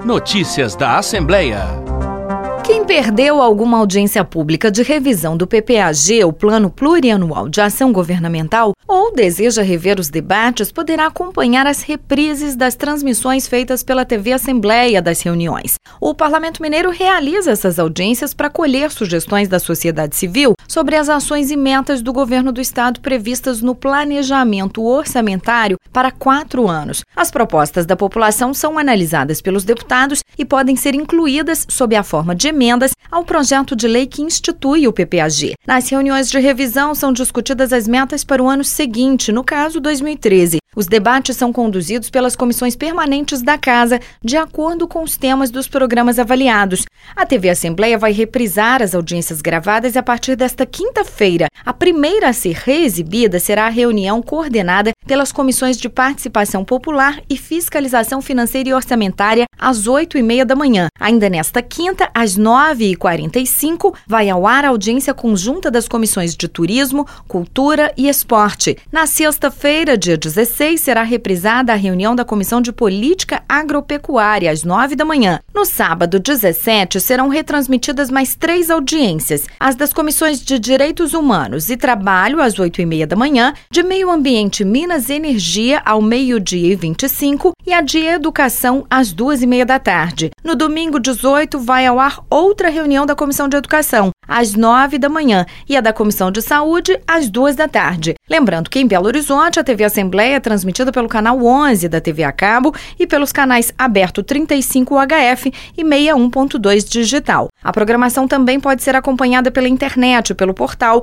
Notícias da Assembleia. Quem perdeu alguma audiência pública de revisão do PPAG, o Plano Plurianual de Ação Governamental, ou deseja rever os debates, poderá acompanhar as reprises das transmissões feitas pela TV Assembleia das reuniões. O Parlamento Mineiro realiza essas audiências para colher sugestões da sociedade civil sobre as ações e metas do governo do Estado previstas no planejamento orçamentário para 4 anos. As propostas da população são analisadas pelos deputados e podem ser incluídas sob a forma de emendas ao projeto de lei que institui o PPAG. Nas reuniões de revisão são discutidas as metas para o ano seguinte, no caso 2013. Os debates são conduzidos pelas comissões permanentes da Casa, de acordo com os temas dos programas avaliados. A TV Assembleia vai reprisar as audiências gravadas a partir desta quinta-feira. A primeira a ser reexibida será a reunião coordenada pelas comissões de Participação Popular e Fiscalização Financeira e Orçamentária, às 8h30 da manhã. Ainda nesta quinta, às 9h45, vai ao ar a audiência conjunta das comissões de Turismo, Cultura e Esporte. Na sexta-feira, dia 16, será reprisada a reunião da Comissão de Política Agropecuária, às 9 da manhã. No sábado, 17, serão retransmitidas mais 3 audiências. As das Comissões de Direitos Humanos e Trabalho, às 8h30 da manhã, de Meio Ambiente, Minas e Energia, ao 12h25, e a de Educação, às 2h30 da tarde. No domingo, 18, vai ao ar outra reunião da Comissão de Educação, às 9 da manhã, e a da Comissão de Saúde, às 2 da tarde. Lembrando que em Belo Horizonte, a TV Assembleia é transmitida pelo canal 11 da TV a cabo e pelos canais Aberto 35 UHF e 61.2 Digital. A programação também pode ser acompanhada pela internet, pelo portal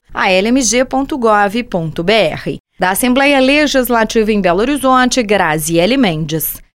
almg.gov.br. Da Assembleia Legislativa em Belo Horizonte, Graziele Mendes.